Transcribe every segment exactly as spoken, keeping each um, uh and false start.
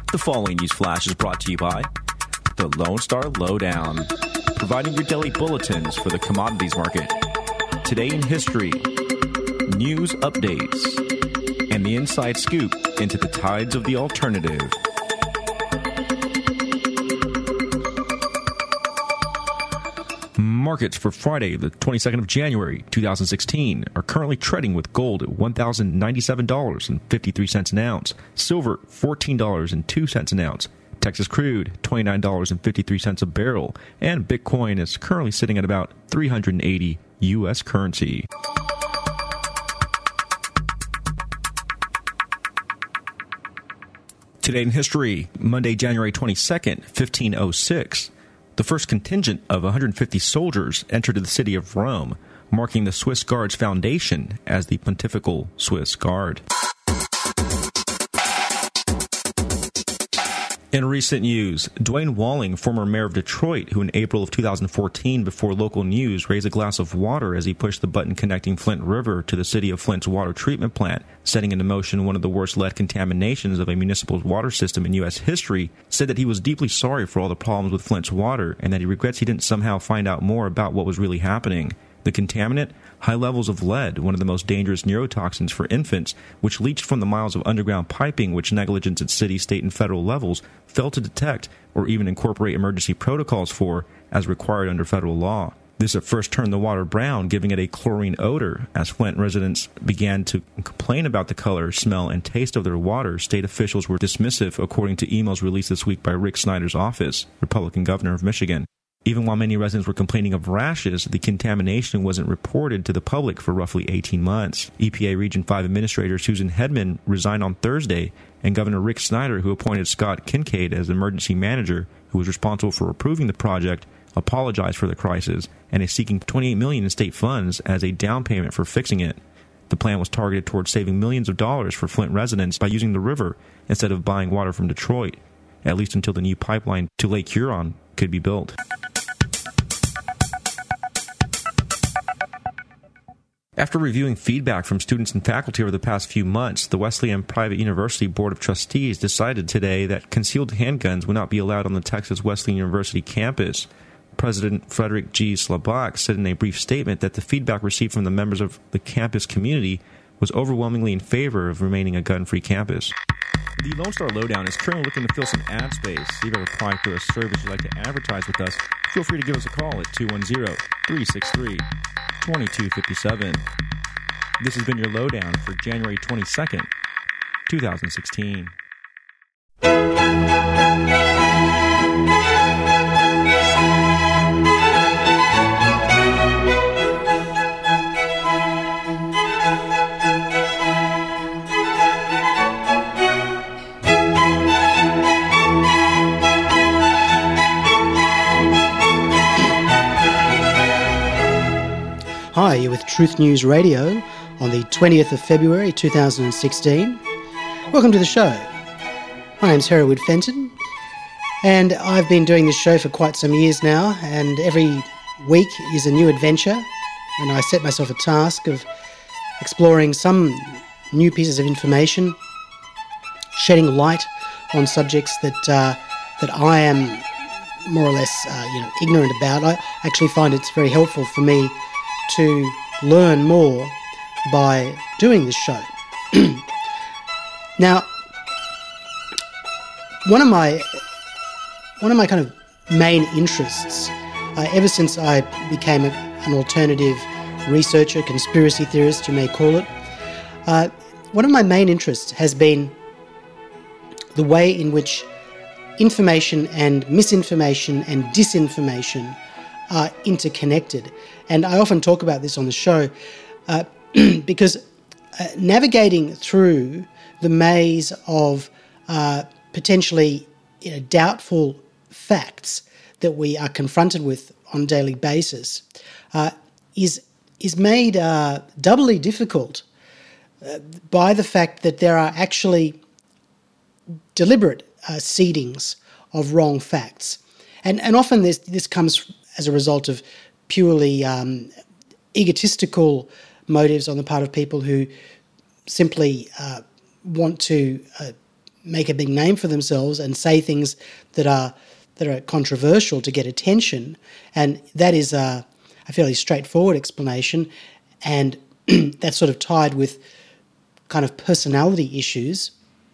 The following news flash is brought to you by the Lone Star Lowdown, providing your daily bulletins for the commodities market. Today in history, news updates, and the inside scoop into the tides of the alternative. Markets for Friday, the twenty-second of January, two thousand sixteen, are currently trading with gold at one thousand ninety-seven dollars and fifty-three cents an ounce, silver fourteen dollars and two cents an ounce, Texas crude twenty-nine dollars and fifty-three cents a barrel, and Bitcoin is currently sitting at about three hundred eighty U S currency. Today in history, Monday, January twenty-second, fifteen oh six. The first contingent of one hundred fifty soldiers entered the city of Rome, marking the Swiss Guard's foundation as the Pontifical Swiss Guard. In recent news, Dwayne Walling, former mayor of Detroit, who in April of two thousand fourteen, before local news, raised a glass of water as he pushed the button connecting Flint River to the city of Flint's water treatment plant, setting into motion one of the worst lead contaminations of a municipal water system in U S history, said that he was deeply sorry for all the problems with Flint's water and that he regrets he didn't somehow find out more about what was really happening. The contaminant? High levels of lead, one of the most dangerous neurotoxins for infants, which leached from the miles of underground piping which negligence at city, state, and federal levels failed to detect or even incorporate emergency protocols for, as required under federal law. This at first turned the water brown, giving it a chlorine odor. As Flint residents began to complain about the color, smell, and taste of their water, state officials were dismissive, according to emails released this week by Rick Snyder's office, Republican governor of Michigan. Even while many residents were complaining of rashes, the contamination wasn't reported to the public for roughly eighteen months. E P A Region five Administrator Susan Hedman resigned on Thursday, and Governor Rick Snyder, who appointed Scott Kincaid as emergency manager, who was responsible for approving the project, apologized for the crisis and is seeking twenty-eight million dollars in state funds as a down payment for fixing it. The plan was targeted towards saving millions of dollars for Flint residents by using the river instead of buying water from Detroit, at least until the new pipeline to Lake Huron could be built. After reviewing feedback from students and faculty over the past few months, the Wesleyan Private University Board of Trustees decided today that concealed handguns would not be allowed on the Texas Wesleyan University campus. President Frederick G. Slabach said in a brief statement that the feedback received from the members of the campus community was overwhelmingly in favor of remaining a gun-free campus. The Lone Star Lowdown is currently looking to fill some ad space. If you have applied for a service you'd like to advertise with us, feel free to give us a call at two one zero, three six three, two two five seven. This has been your Lowdown for January twenty-second, two thousand sixteen. Hi, you're with Truth News Radio on the twentieth of February two thousand sixteen. Welcome to the show. My name's Hereward Fenton, and I've been doing this show for quite some years now, and every week is a new adventure, and I set myself a task of exploring some new pieces of information, shedding light on subjects that uh, that I am more or less uh, you know, ignorant about. I actually find it's very helpful for me to learn more by doing this show. Now, one of my one of my kind of main interests, uh, ever since I became a, an alternative researcher, conspiracy theorist, you may call it, uh, one of my main interests has been the way in which information and misinformation and disinformation are interconnected. And I often talk about this on the show uh, because uh, navigating through the maze of uh, potentially you know, doubtful facts that we are confronted with on a daily basis uh, is is made uh, doubly difficult uh, by the fact that there are actually deliberate uh, seedings of wrong facts. And and often this this comes as a result of purely um, egotistical motives on the part of people who simply uh, want to uh, make a big name for themselves and say things that are that are controversial to get attention, and that is a, a fairly straightforward explanation, and that's sort of tied with kind of personality issues,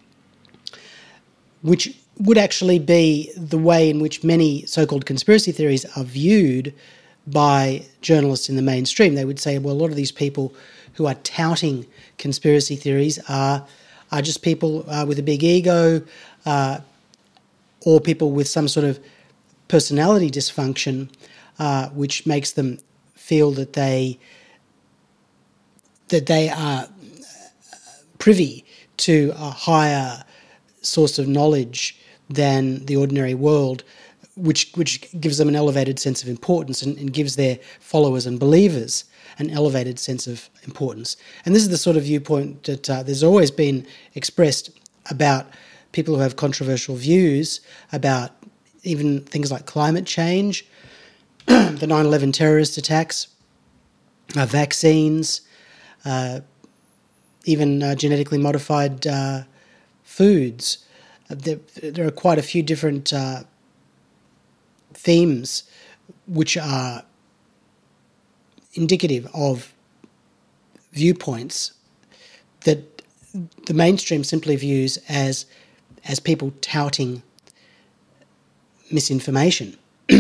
which would actually be the way in which many so-called conspiracy theories are viewed by journalists in the mainstream. They would say, well, a lot of these people who are touting conspiracy theories are are just people uh, with a big ego, uh, or people with some sort of personality dysfunction, uh, which makes them feel that they that they are privy to a higher source of knowledge than the ordinary world, which which gives them an elevated sense of importance and, and gives their followers and believers an elevated sense of importance. And this is the sort of viewpoint that uh, there's always been expressed about people who have controversial views about even things like climate change, the nine eleven terrorist attacks, uh, vaccines, uh, even uh, genetically modified uh, foods. Uh, there, there are quite a few different uh, themes which are indicative of viewpoints that the mainstream simply views as as people touting misinformation.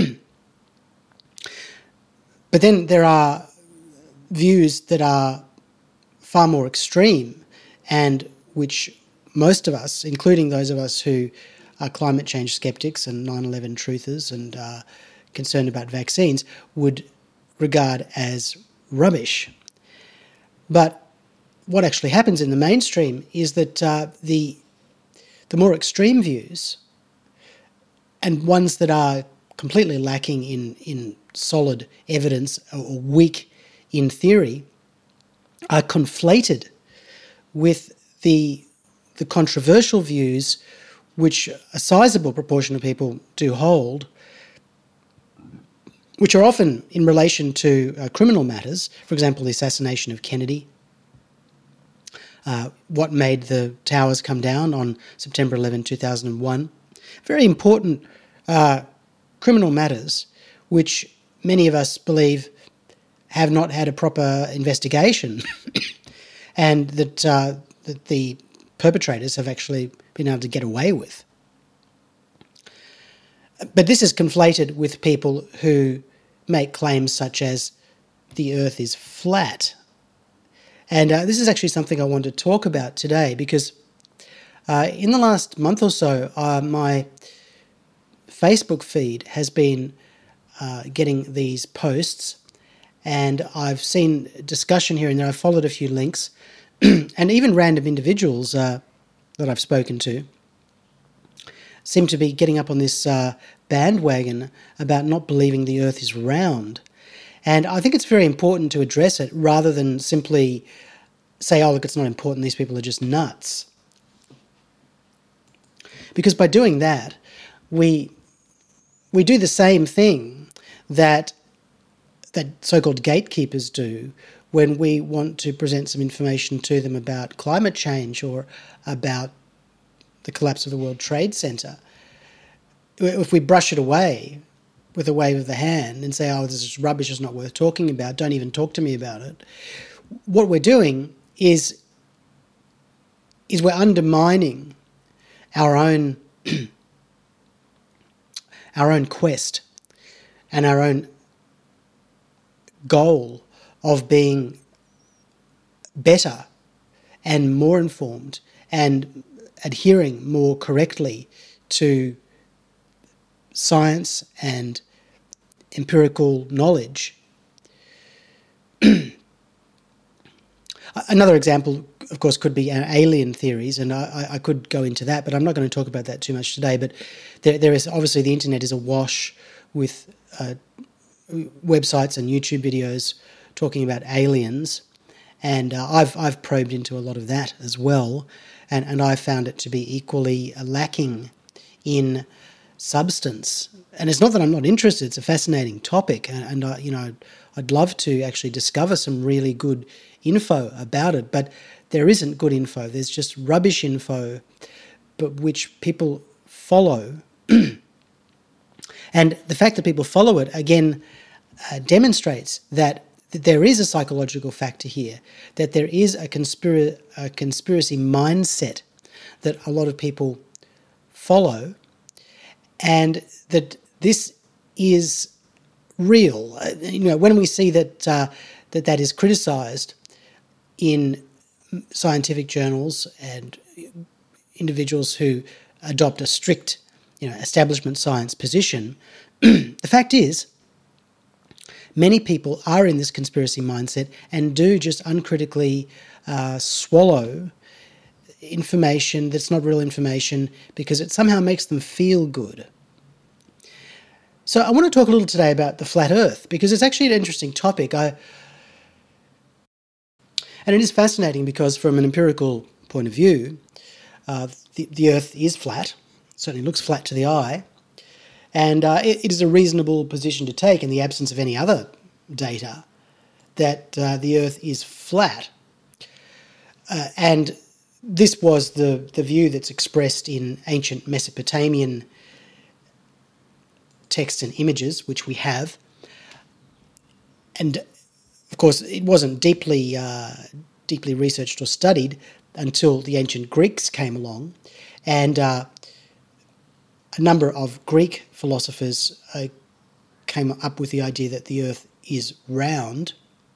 But then there are views that are far more extreme and which most of us, including those of us who are climate change skeptics and nine eleven truthers and uh, concerned about vaccines, would regard as rubbish. But what actually happens in the mainstream is that uh, the the more extreme views, and ones that are completely lacking in, in solid evidence or weak in theory, are conflated with the the controversial views which a sizable proportion of people do hold, which are often in relation to uh, criminal matters, for example, the assassination of Kennedy, uh, what made the towers come down on September eleventh, two thousand one. Very important uh, criminal matters which many of us believe have not had a proper investigation and that, uh, that the perpetrators have actually been able to get away with. But this is conflated with people who make claims such as the earth is flat. And uh, this is actually something I want to talk about today because uh, in the last month or so, uh, my Facebook feed has been uh, getting these posts, and I've seen discussion here and there. I've followed a few links, and even random individuals uh, that I've spoken to seem to be getting up on this uh, bandwagon about not believing the earth is round. And I think it's very important to address it rather than simply say, oh, look, it's not important, these people are just nuts. Because by doing that, we we do the same thing that that so-called gatekeepers do when we want to present some information to them about climate change or about the collapse of the World Trade Center. If we brush it away with a wave of the hand and say, oh, this is rubbish, it's not worth talking about, don't even talk to me about it, what we're doing is, is we're undermining our own, our own quest and our own goal of being better and more informed and adhering more correctly to science and empirical knowledge. Another example, of course, could be alien theories, and I, I could go into that, but I'm not going to talk about that too much today. But there, there is obviously the internet is awash with uh, websites and YouTube videos talking about aliens, and uh, I've I've probed into a lot of that as well, and and I found it to be equally lacking in substance. And it's not that I'm not interested; it's a fascinating topic, and, and I, you know, I'd love to actually discover some really good info about it. But there isn't good info. There's just rubbish info but which people follow. And the fact that people follow it, again, uh, demonstrates that, that there is a psychological factor here, that there is a, conspira- a conspiracy mindset that a lot of people follow, and that this is real. Uh, you know, when we see that uh, that that is criticised in scientific journals and individuals who adopt a strict, you know, establishment science position, the fact is, many people are in this conspiracy mindset and do just uncritically uh, swallow information that's not real information because it somehow makes them feel good. So I want to talk a little today about the flat earth, because it's actually an interesting topic. I, and it is fascinating because from an empirical point of view, uh, the, the earth is flat. It certainly looks flat to the eye. And uh, it, it is a reasonable position to take in the absence of any other data that uh, the earth is flat. Uh, and this was the, the view that's expressed in ancient Mesopotamian texts and images, which we have. And of course, it wasn't deeply uh, deeply researched or studied until the ancient Greeks came along. And uh, a number of Greek philosophers uh, came up with the idea that the earth is round.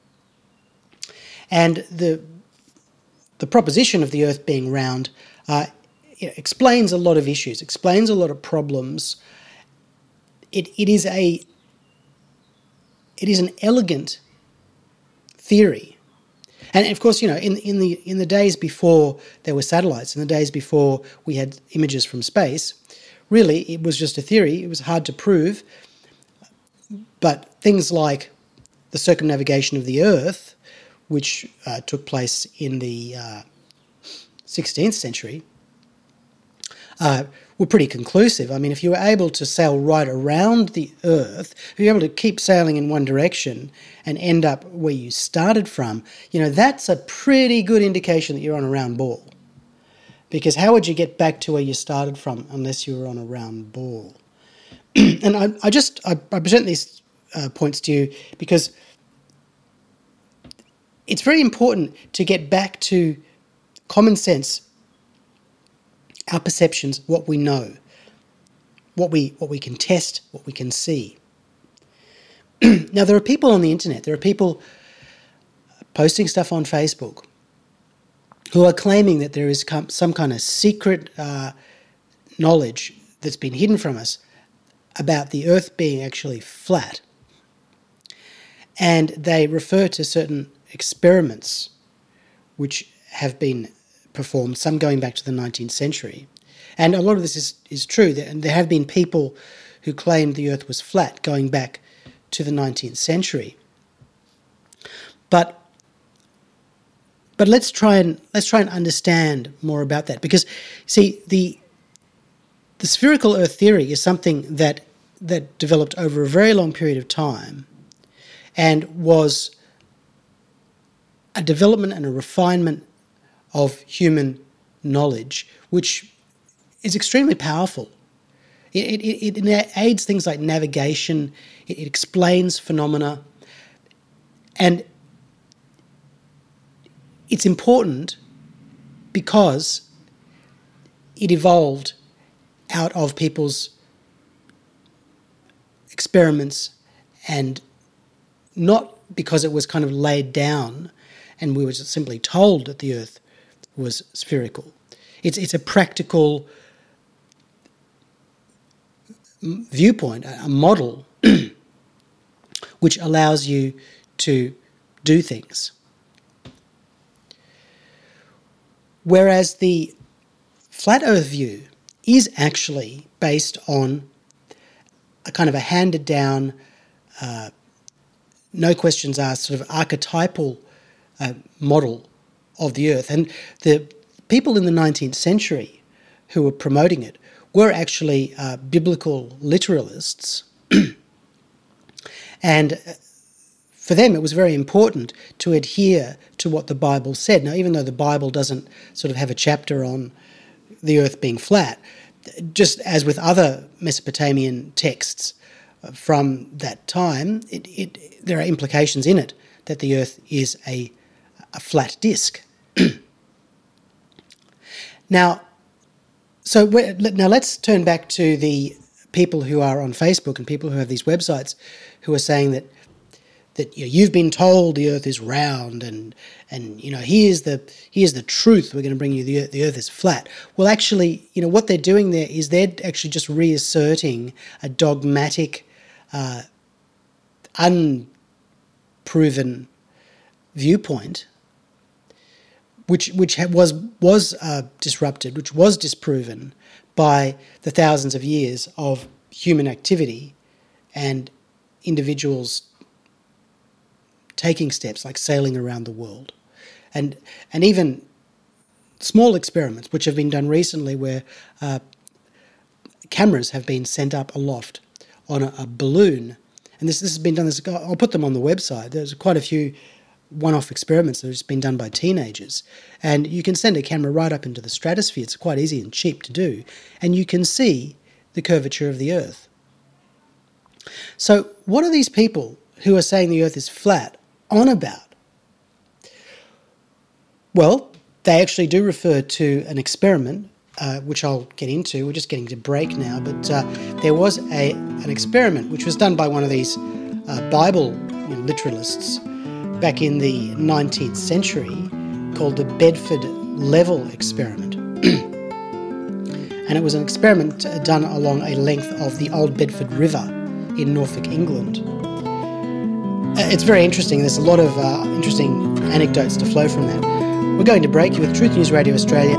And the the proposition of the earth being round uh, explains a lot of issues, explains a lot of problems. It it is a it is an elegant theory. And of course, you know, in in the in the days before there were satellites, in the days before we had images from space, really it was just a theory. It was hard to prove. But things like the circumnavigation of the Earth, which uh, took place in the uh, sixteenth century, uh, were pretty conclusive. I mean, if you were able to sail right around the Earth, if you were able to keep sailing in one direction and end up where you started from, you know, that's a pretty good indication that you're on a round ball. Because how would you get back to where you started from unless you were on a round ball? And I, I just, I, I present these uh, points to you because it's very important to get back to common sense, our perceptions, what we know, what we what we can test, what we can see. Now, there are people on the internet, there are people posting stuff on Facebook who are claiming that there is some kind of secret uh, knowledge that's been hidden from us about the Earth being actually flat. And they refer to certain experiments which have been performed, some going back to the nineteenth century. And a lot of this is, is true. And there have been people who claimed the Earth was flat going back to the nineteenth century. But but let's try and let's try and understand more about that. Because see, the the spherical Earth theory is something that that developed over a very long period of time and was a development and a refinement of human knowledge, which is extremely powerful. It, it, it aids things like navigation, it, it explains phenomena, and it's important because it evolved out of people's experiments and not because it was kind of laid down and we were just simply told that the Earth was spherical. It's it's a practical viewpoint, a model which allows you to do things. Whereas the flat Earth view is actually based on a kind of a handed down, uh, no questions asked, sort of archetypal uh, model of the Earth. And the people in the nineteenth century who were promoting it were actually uh, biblical literalists. And for them, it was very important to adhere to what the Bible said. Now, even though the Bible doesn't sort of have a chapter on the earth being flat, just as with other Mesopotamian texts from that time, it, it, there are implications in it that the earth is a, a flat disk. Now, so now let's turn back to the people who are on Facebook and people who have these websites who are saying that that you know, you've been told the earth is round and and you know here's the here's the truth, we're going to bring you the earth, the earth is flat. Well, actually, you know what they're doing there is they're actually just reasserting a dogmatic, uh, unproven viewpoint, which which was was uh, disrupted, which was disproven by the thousands of years of human activity and individuals taking steps like sailing around the world, and and even small experiments which have been done recently where uh, cameras have been sent up aloft on a, a balloon, and this this has been done. This, I'll put them on the website. There's quite a few one-off experiments that have been done by teenagers, and you can send a camera right up into the stratosphere. It's quite easy and cheap to do, and you can see the curvature of the earth. So what are these people who are saying the earth is flat on about? Well, they actually do refer to an experiment, uh, which I'll get into. We're just getting to break now, but uh, there was a an experiment which was done by one of these uh, Bible you know, literalists back in the nineteenth century called the Bedford Level Experiment. And it was an experiment done along a length of the Old Bedford River in Norfolk, England. It's very interesting. There's a lot of uh, interesting anecdotes to flow from that. We're going to break you with Truth News Radio Australia.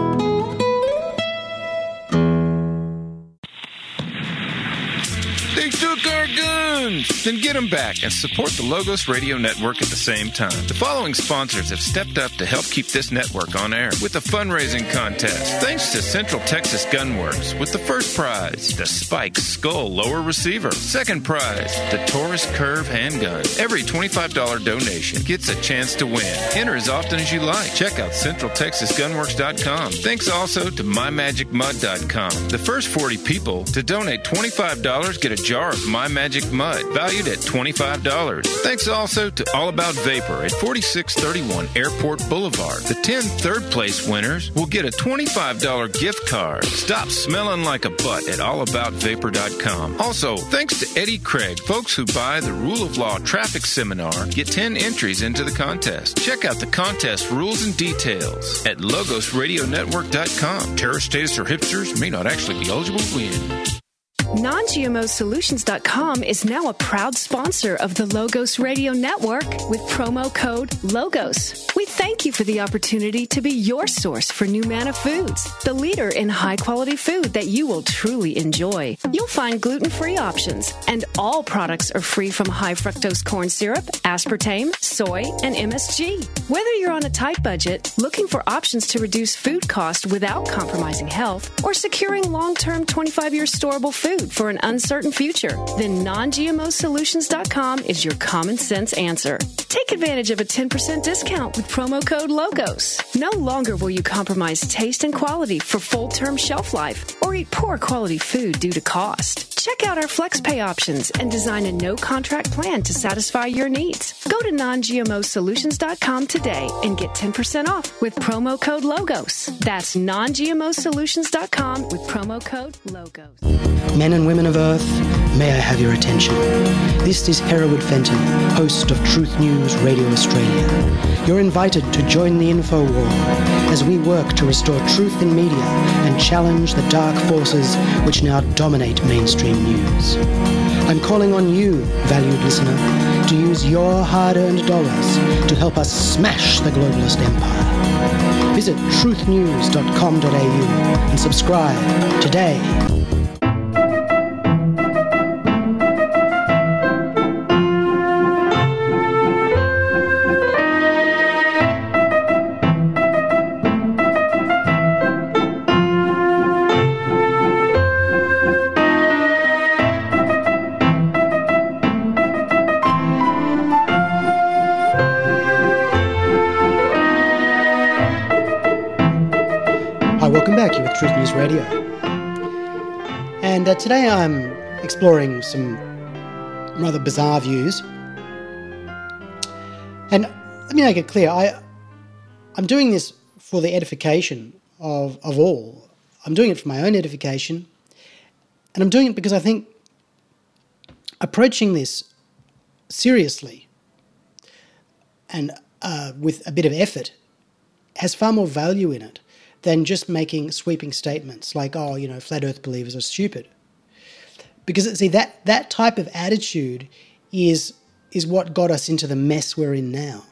They took our guns! Then get them back and support the Logos Radio Network at the same time. The following sponsors have stepped up to help keep this network on air with a fundraising contest. Thanks to Central Texas Gunworks with the first prize, the Spike Skull Lower Receiver. Second prize, the Taurus Curve Handgun. Every twenty-five dollars donation gets a chance to win. Enter as often as you like. Check out central texas gunworks dot com. Thanks also to my magic mud dot com. The first forty people to donate twenty-five dollars get a jar of My Magic Mud, valued at twenty-five dollars. Thanks also to All About Vapor at forty-six thirty-one Airport Boulevard. The ten third-place winners will get a twenty-five dollars gift card. Stop smelling like a butt at all about vapor dot com. Also, thanks to Eddie Craig, folks who buy the Rule of Law Traffic Seminar get ten entries into the contest. Check out the contest rules and details at logos radio network dot com. Terror statists or hipsters may not actually be eligible to win. non G M O solutions dot com is now a proud sponsor of the Logos Radio Network with promo code LOGOS. We thank you for the opportunity to be your source for Numanna Foods, the leader in high-quality food that you will truly enjoy. You'll find gluten-free options, and all products are free from high-fructose corn syrup, aspartame, soy, and M S G. Whether you're on a tight budget, looking for options to reduce food cost without compromising health, or securing long-term twenty-five-year storable food for an uncertain future, then non G M O solutions dot com is your common sense answer. Take advantage of a ten percent discount with promo code LOGOS. No longer will you compromise taste and quality for full-term shelf life or eat poor quality food due to cost. Check out our FlexPay options and design a no-contract plan to satisfy your needs. Go to non G M O solutions dot com today and get ten percent off with promo code LOGOS. That's non G M O solutions dot com with promo code LOGOS. Men and women of Earth, may I have your attention. This is Hereward Fenton, host of Truth News Radio Australia. You're invited to join the info war as we work to restore truth in media and challenge the dark forces which now dominate mainstream news. I'm calling on you, valued listener, to use your hard-earned dollars to help us smash the globalist empire. Visit truth news dot com dot a u and subscribe today. Truth News Radio. And uh, today I'm exploring some rather bizarre views. And let me make it clear, I, I'm doing this for the edification of, of all. I'm doing it for my own edification. And I'm doing it because I think approaching this seriously and uh, with a bit of effort has far more value in it than just making sweeping statements like, oh, you know, flat earth believers are stupid. Because, see, that, that type of attitude is, is what got us into the mess we're in now.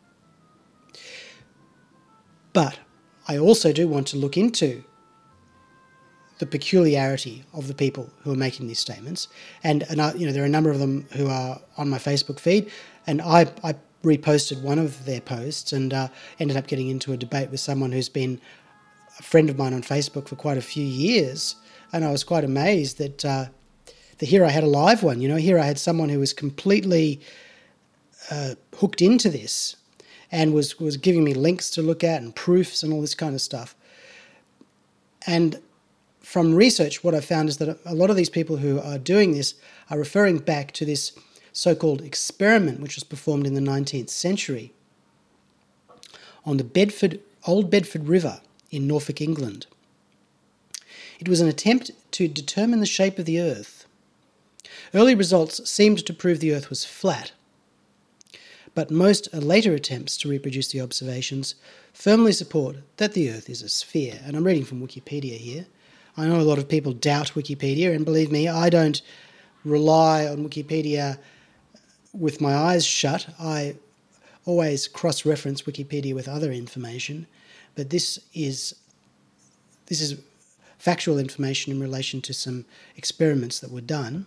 But I also do want to look into the peculiarity of the people who are making these statements. And, and I, you know, there are a number of them who are on my Facebook feed, and I, I reposted one of their posts and uh, ended up getting into a debate with someone who's been a friend of mine on Facebook for quite a few years, and I was quite amazed that, uh, that here I had a live one. You know, here I had someone who was completely uh, hooked into this and was, was giving me links to look at and proofs and all this kind of stuff. And from research, what I found is that a lot of these people who are doing this are referring back to this so-called experiment which was performed in the nineteenth century on the Bedford, Old Bedford River in Norfolk, England. It was an attempt to determine the shape of the Earth. Early results seemed to prove the Earth was flat, but most later attempts to reproduce the observations firmly support that the Earth is a sphere. And I'm reading from Wikipedia here. I know a lot of people doubt Wikipedia, and believe me, I don't rely on Wikipedia with my eyes shut. I always cross-reference Wikipedia with other information, but this is this is factual information in relation to some experiments that were done.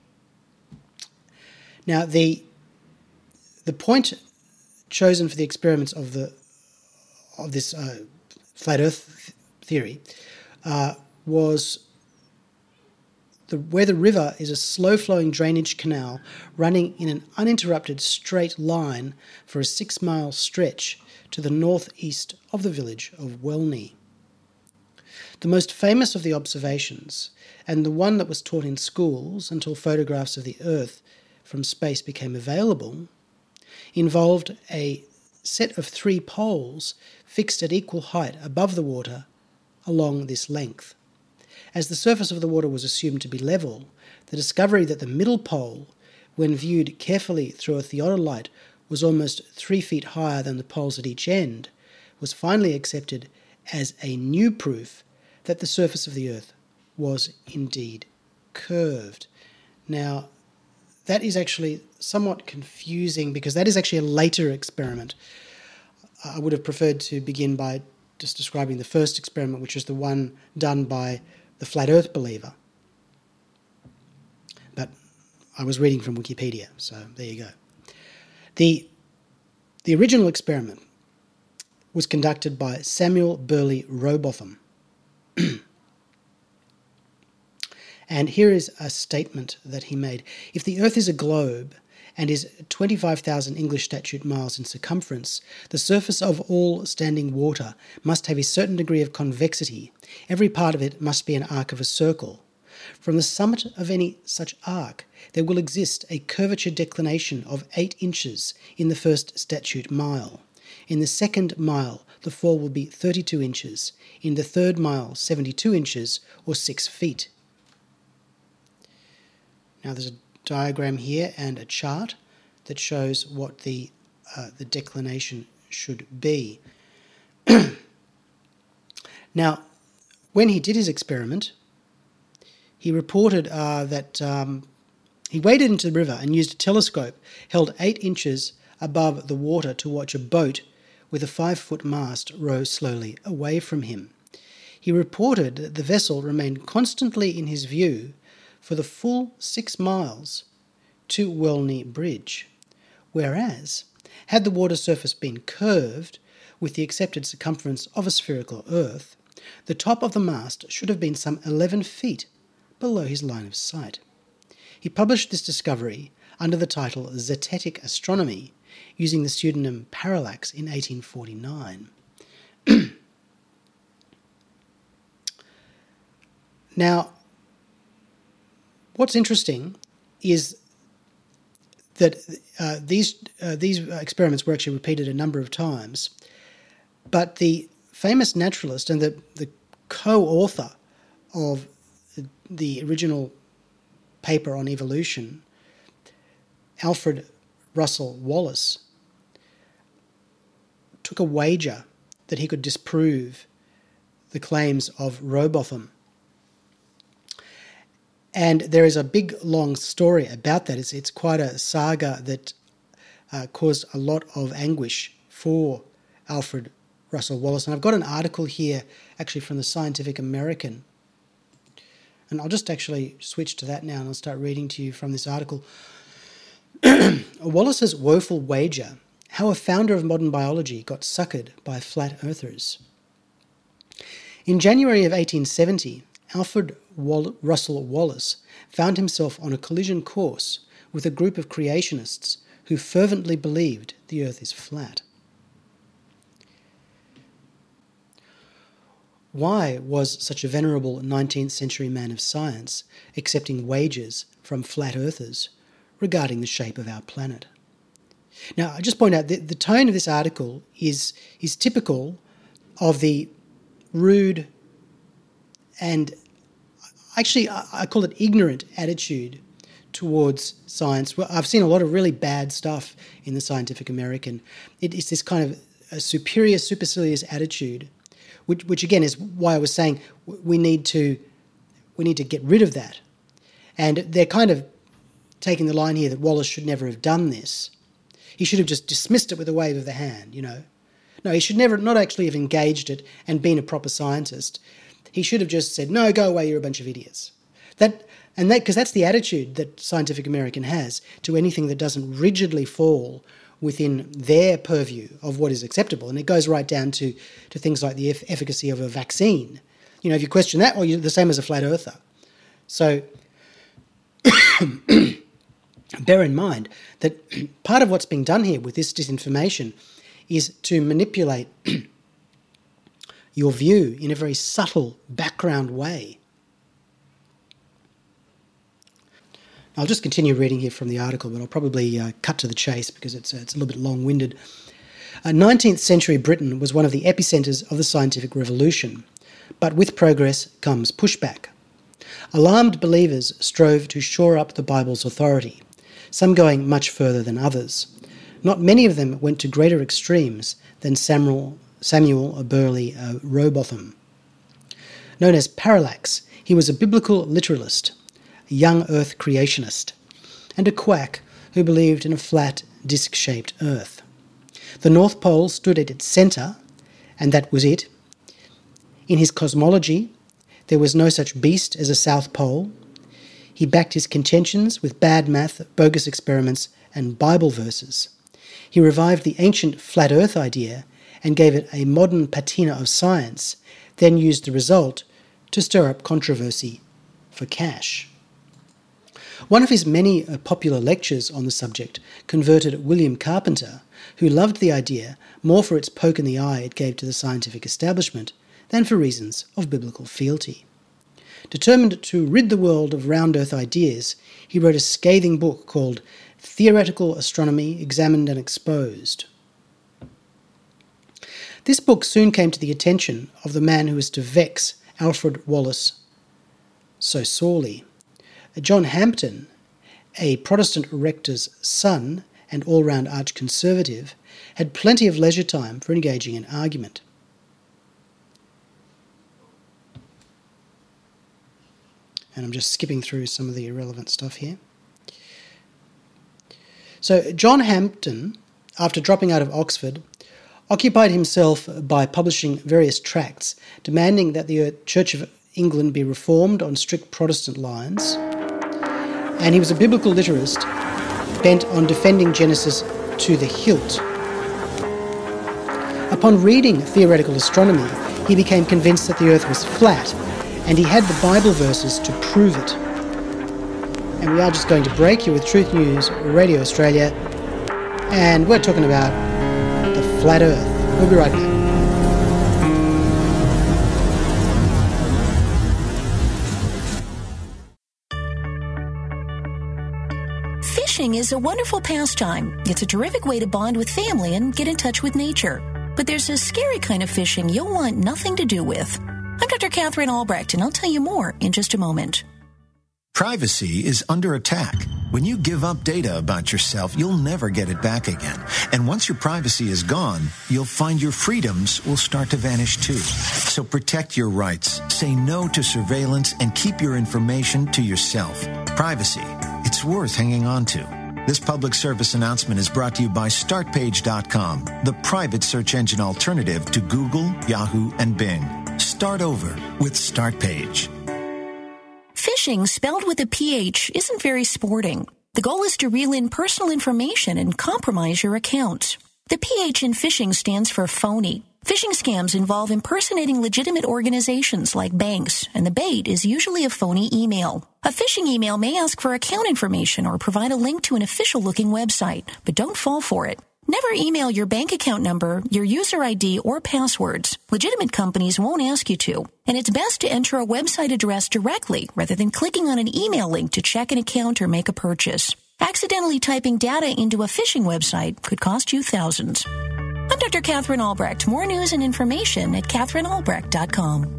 Now, the the point chosen for the experiments of the of this uh, flat Earth theory uh, was the, where the river is a slow-flowing drainage canal running in an uninterrupted straight line for a six-mile stretch to the northeast of the village of Welney. The most famous of the observations, and the one that was taught in schools until photographs of the Earth from space became available, involved a set of three poles fixed at equal height above the water along this length. As the surface of the water was assumed to be level, the discovery that the middle pole, when viewed carefully through a theodolite, was almost three feet higher than the poles at each end, was finally accepted as a new proof that the surface of the Earth was indeed curved. Now, that is actually somewhat confusing because that is actually a later experiment. I would have preferred to begin by just describing the first experiment, which is the one done by the flat Earth believer. But I was reading from Wikipedia, so there you go. The, the original experiment was conducted by Samuel Burley Rowbotham. And here is a statement that he made. If the Earth is a globe and is twenty-five thousand English statute miles in circumference, the surface of all standing water must have a certain degree of convexity. Every part of it must be an arc of a circle. From the summit of any such arc, there will exist a curvature declination of eight inches in the first statute mile. In the second mile, the fall will be thirty-two inches. In the third mile, seventy-two inches, or six feet. Now there's a diagram here and a chart that shows what the uh, the declination should be. Now, when he did his experiment, he reported uh, that um, he waded into the river and used a telescope held eight inches above the water to watch a boat with a five-foot mast row slowly away from him. He reported that the vessel remained constantly in his view for the full six miles to Welney Bridge, whereas, had the water surface been curved with the accepted circumference of a spherical Earth, the top of the mast should have been some eleven feet below his line of sight. He published this discovery under the title Zetetic Astronomy, using the pseudonym Parallax in eighteen forty-nine. Now, what's interesting is that uh, these uh, these experiments were actually repeated a number of times, but the famous naturalist and the, the co-author of the original paper on evolution, Alfred Russel Wallace, took a wager that he could disprove the claims of Rowbotham. And there is a big, long story about that. It's, it's quite a saga that uh, caused a lot of anguish for Alfred Russel Wallace. And I've got an article here, actually from the Scientific American. And I'll just actually switch to that now and I'll start reading to you from this article. Wallace's woeful wager, how a founder of modern biology got suckered by flat earthers. In January of eighteen seventy, Alfred Wall- Russel Wallace found himself on a collision course with a group of creationists who fervently believed the earth is flat. Why was such a venerable nineteenth century man of science accepting wagers from flat earthers regarding the shape of our planet? Now, I just point out that the tone of this article is, is typical of the rude and actually I call it ignorant attitude towards science. Well, I've seen a lot of really bad stuff in the Scientific American. It is this kind of a superior, supercilious attitude, which, which again is why I was saying we need to we need to get rid of that. And they're kind of taking the line here that Wallace should never have done this. He should have just dismissed it with a wave of the hand, you know. No, he should never not actually have engaged it and been a proper scientist. He should have just said, no, go away, you're a bunch of idiots. That and that because that's the attitude that Scientific American has to anything that doesn't rigidly fall within their purview of what is acceptable. And it goes right down to, to things like the eff- efficacy of a vaccine. You know, if you question that, well, you're the same as a flat earther. So bear in mind that part of what's being done here with this disinformation is to manipulate your view in a very subtle background way. I'll just continue reading here from the article, but I'll probably uh, cut to the chase because it's, uh, it's a little bit long-winded. Uh, nineteenth century Britain was one of the epicentres of the scientific revolution, but with progress comes pushback. Alarmed believers strove to shore up the Bible's authority, some going much further than others. Not many of them went to greater extremes than Samuel, Samuel Burley uh, Rowbotham. Known as Parallax, he was a biblical literalist, a young earth creationist, and a quack who believed in a flat, disc-shaped earth. The North Pole stood at its centre, and that was it. In his cosmology, there was no such beast as a South Pole. He backed his contentions with bad math, bogus experiments, and Bible verses. He revived the ancient flat earth idea and gave it a modern patina of science, then used the result to stir up controversy for cash. One of his many uh, popular lectures on the subject converted William Carpenter, who loved the idea more for its poke in the eye it gave to the scientific establishment than for reasons of biblical fealty. Determined to rid the world of round earth ideas, he wrote a scathing book called Theoretical Astronomy Examined and Exposed. This book soon came to the attention of the man who was to vex Alfred Wallace so sorely. John Hampden, a Protestant rector's son and all-round arch-conservative, had plenty of leisure time for engaging in argument. And I'm just skipping through some of the irrelevant stuff here. So John Hampden, after dropping out of Oxford, occupied himself by publishing various tracts demanding that the Church of England be reformed on strict Protestant lines, and he was a biblical literist bent on defending Genesis to the hilt. Upon reading Theoretical Astronomy, he became convinced that the earth was flat, and he had the Bible verses to prove it. And we are just going to break here with Truth News Radio Australia, and we're talking about the flat earth. We'll be right back. Fishing is a wonderful pastime. It's a terrific way to bond with family and get in touch with nature. But there's a scary kind of fishing you'll want nothing to do with. I'm Doctor Catherine Albrecht, and I'll tell you more in just a moment. Privacy is under attack. When you give up data about yourself, you'll never get it back again. And once your privacy is gone, you'll find your freedoms will start to vanish too. So protect your rights, say no to surveillance, and keep your information to yourself. Privacy, it's worth hanging on to. This public service announcement is brought to you by Start Page dot com, the private search engine alternative to Google, Yahoo, and Bing. Start over with StartPage. Phishing, spelled with a P H, isn't very sporting. The goal is to reel in personal information and compromise your account. The P H in phishing stands for phony. Phishing scams involve impersonating legitimate organizations like banks, and the bait is usually a phony email. A phishing email may ask for account information or provide a link to an official-looking website, but don't fall for it. Never email your bank account number, your user I D, or passwords. Legitimate companies won't ask you to. And it's best to enter a website address directly rather than clicking on an email link to check an account or make a purchase. Accidentally typing data into a phishing website could cost you thousands. I'm Doctor Catherine Albrecht. More news and information at Catherine Albrecht dot com.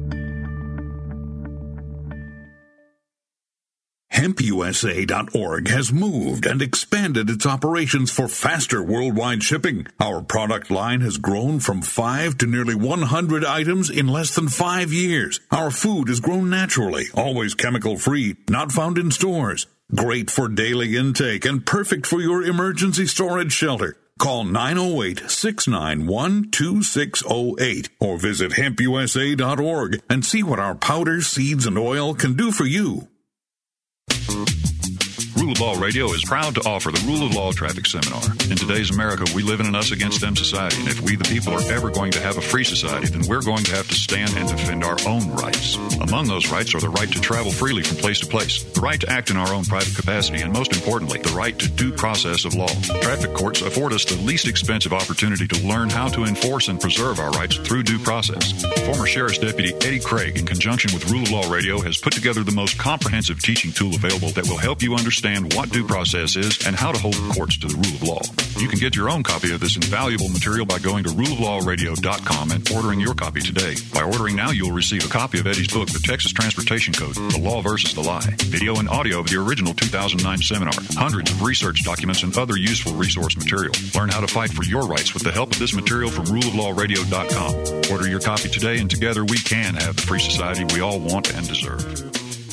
Hemp U S A dot org has moved and expanded its operations for faster worldwide shipping. Our product line has grown from five to nearly one hundred items in less than five years. Our food is grown naturally, always chemical-free, not found in stores. Great for daily intake and perfect for your emergency storage shelter. Call nine oh eight, six nine one, two six oh eight or visit hemp U S A dot org and see what our powders, seeds, and oil can do for you. Rule of Law Radio is proud to offer the Rule of Law Traffic Seminar. In today's America, we live in an us-against-them society, and if we the people are ever going to have a free society, then we're going to have to stand and defend our own rights. Among those rights are the right to travel freely from place to place, the right to act in our own private capacity, and most importantly, the right to due process of law. Traffic courts afford us the least expensive opportunity to learn how to enforce and preserve our rights through due process. Former Sheriff's Deputy Eddie Craig, in conjunction with Rule of Law Radio, has put together the most comprehensive teaching tool available that will help you understand what due process is and how to hold the courts to the rule of law. You can get your own copy of this invaluable material by going to rule of law radio dot com and ordering your copy today. By ordering now, you'll receive a copy of Eddie's book, The Texas Transportation Code, The Law versus the Lie, video and audio of the original two thousand nine seminar, hundreds of research documents, and other useful resource material. Learn how to fight for your rights with the help of this material from rule of law radio dot com. Order your copy today, and together we can have the free society we all want and deserve.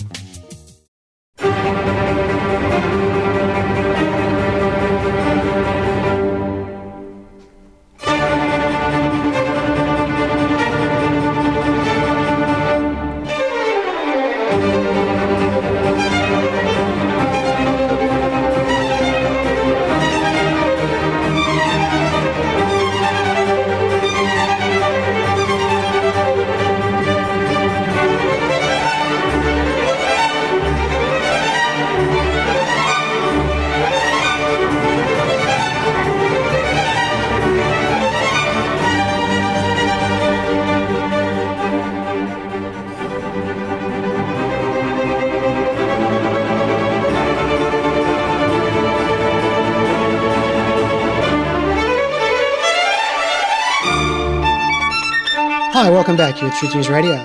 Hi, welcome back. You're at Truth News Radio.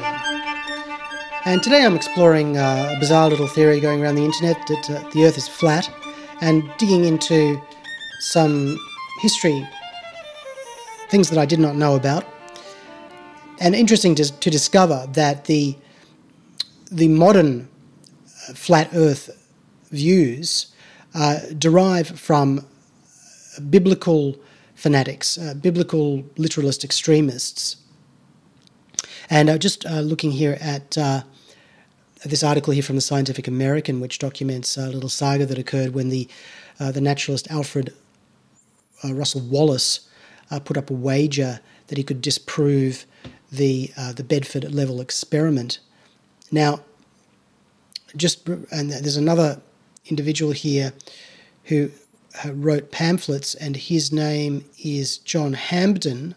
And today I'm exploring uh, a bizarre little theory going around the internet that uh, the Earth is flat, and digging into some history, things that I did not know about. And interesting to, to discover that the, the modern flat Earth views uh, derive from biblical fanatics, uh, biblical literalist extremists. And uh, just uh, looking here at uh, this article here from the Scientific American, which documents a little saga that occurred when the uh, the naturalist Alfred uh, Russel Wallace uh, put up a wager that he could disprove the uh, the Bedford level experiment. Now, just and there's another individual here who uh, wrote pamphlets, and his name is John Hampden,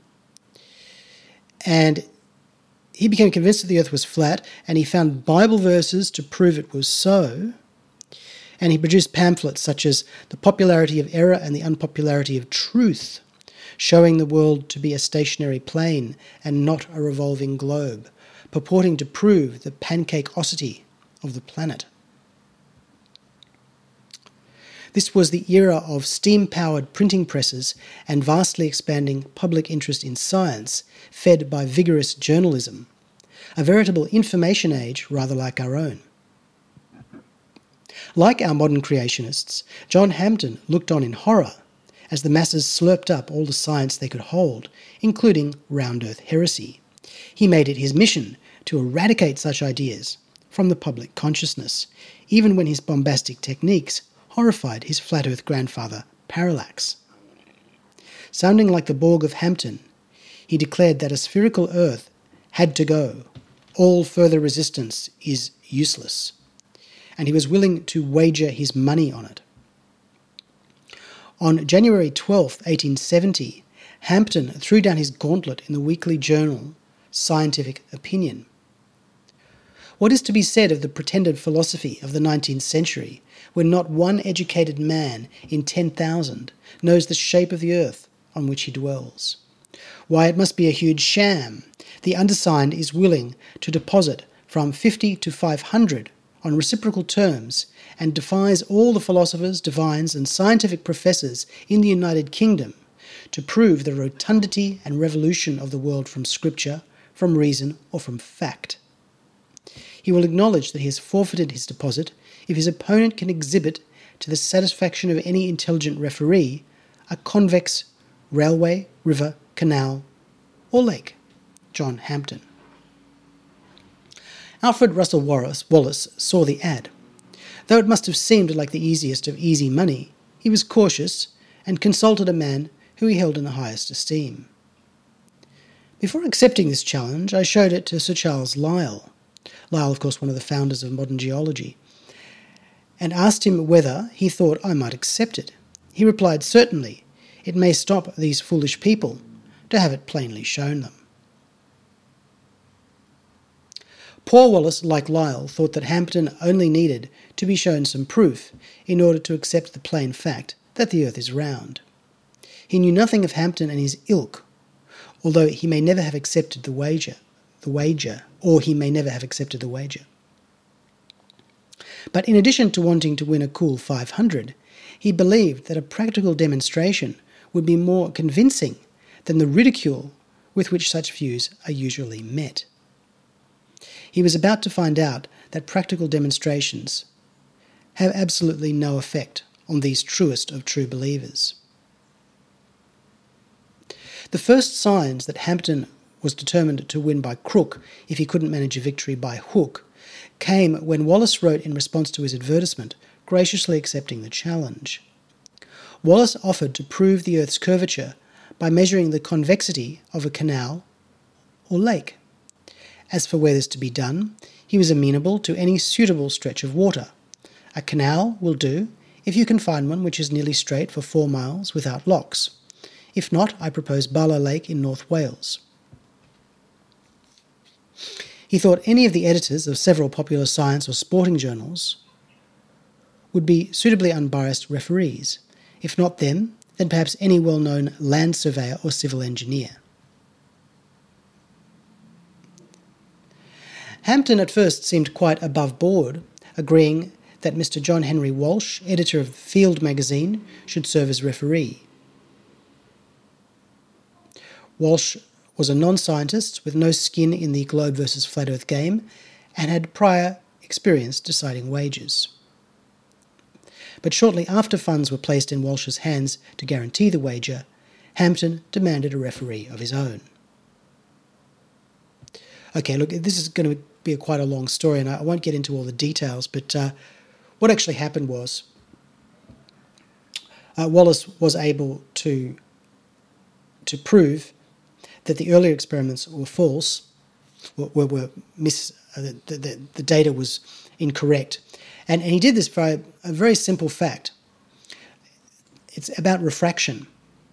and he became convinced that the Earth was flat, and he found Bible verses to prove it was so. and he produced pamphlets such as The Popularity of Error and the Unpopularity of Truth, showing the world to be a stationary plane and not a revolving globe, purporting to prove the pancakeosity of the planet. This was the era of steam-powered printing presses and vastly expanding public interest in science, fed by vigorous journalism, a veritable information age rather like our own. Like our modern creationists, John Hampden looked on in horror as the masses slurped up all the science they could hold, including round-earth heresy. He made it his mission to eradicate such ideas from the public consciousness, even when his bombastic techniques horrified his flat-earth grandfather, Parallax. Sounding like the Borg of Hampton, he declared that a spherical Earth had to go. All further resistance is useless. And he was willing to wager his money on it. On January twelfth, eighteen seventy, Hampden threw down his gauntlet in the weekly journal Scientific Opinion. What is to be said of the pretended philosophy of the nineteenth century, when not one educated man in ten thousand knows the shape of the earth on which he dwells? Why, it must be a huge sham. The undersigned is willing to deposit from fifty to five hundred on reciprocal terms, and defies all the philosophers, divines, and scientific professors in the United Kingdom to prove the rotundity and revolution of the world from Scripture, from reason, or from fact. He will acknowledge that he has forfeited his deposit if his opponent can exhibit, to the satisfaction of any intelligent referee, a convex railway, river, canal, or lake. John Hampden. Alfred Russel Wallace, Wallace saw the ad. Though it must have seemed like the easiest of easy money, he was cautious and consulted a man who he held in the highest esteem. Before accepting this challenge, I showed it to Sir Charles Lyell, Lyell, of course, one of the founders of modern geology, and asked him whether he thought I might accept it. He replied, "Certainly, it may stop these foolish people to have it plainly shown them." Poor Wallace, like Lyell, thought that Hampden only needed to be shown some proof in order to accept the plain fact that the earth is round. He knew nothing of Hampden and his ilk, although he may never have accepted the wager, the wager, or he may never have accepted the wager. But in addition to wanting to win a cool five hundred, he believed that a practical demonstration would be more convincing than the ridicule with which such views are usually met. He was about to find out that practical demonstrations have absolutely no effect on these truest of true believers. The first signs that Hampden was determined to win by crook if he couldn't manage a victory by hook came when Wallace wrote in response to his advertisement, graciously accepting the challenge. Wallace offered to prove the Earth's curvature by measuring the convexity of a canal or lake. As for where this to be done, he was amenable to any suitable stretch of water. A canal will do if you can find one which is nearly straight for four miles without locks. If not, I propose Bala Lake in North Wales. He thought any of the editors of several popular science or sporting journals would be suitably unbiased referees. If not them, then perhaps any well-known land surveyor or civil engineer. Hampden at first seemed quite above board, agreeing that Mister John Henry Walsh, editor of Field magazine, should serve as referee. Walsh was a non-scientist with no skin in the globe versus flat earth game and had prior experience deciding wagers. But shortly after funds were placed in Walsh's hands to guarantee the wager, Hampden demanded a referee of his own. Okay, look, this is going to be a quite a long story, and I won't get into all the details, but uh, what actually happened was uh, Wallace was able to, to prove that the earlier experiments were false, were, were mis, uh, the, the, the data was incorrect. And, and he did this for a, a very simple fact. It's about refraction.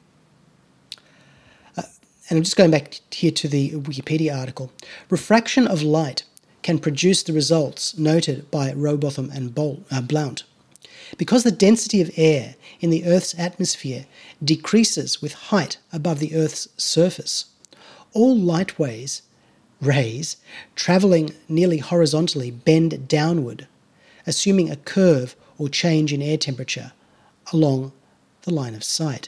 Uh, and I'm just going back here to the Wikipedia article. Refraction of light can produce the results noted by Rowbotham and Bol- uh, Blount. Because the density of air in the Earth's atmosphere decreases with height above the Earth's surface, all light waves, rays travelling nearly horizontally bend downward, assuming a curve or change in air temperature along the line of sight.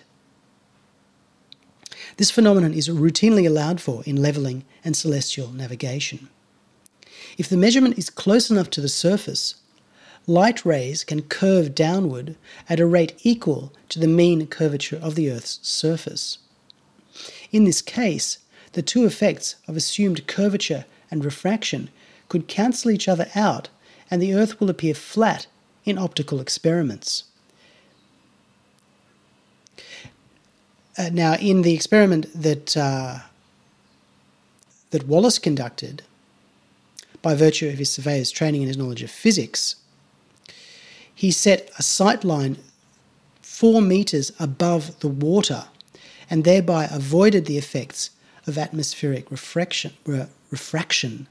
This phenomenon is routinely allowed for in levelling and celestial navigation. If the measurement is close enough to the surface, light rays can curve downward at a rate equal to the mean curvature of the Earth's surface. In this case, the two effects of assumed curvature and refraction could cancel each other out, and the Earth will appear flat in optical experiments. Uh, now, in the experiment that uh, that Wallace conducted, by virtue of his surveyor's training and his knowledge of physics, he set a sight line four metres above the water and thereby avoided the effects of atmospheric refraction. Re- refraction.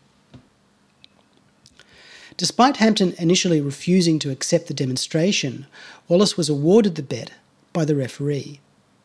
Despite Hampton initially refusing to accept the demonstration, Wallace was awarded the bet by the referee.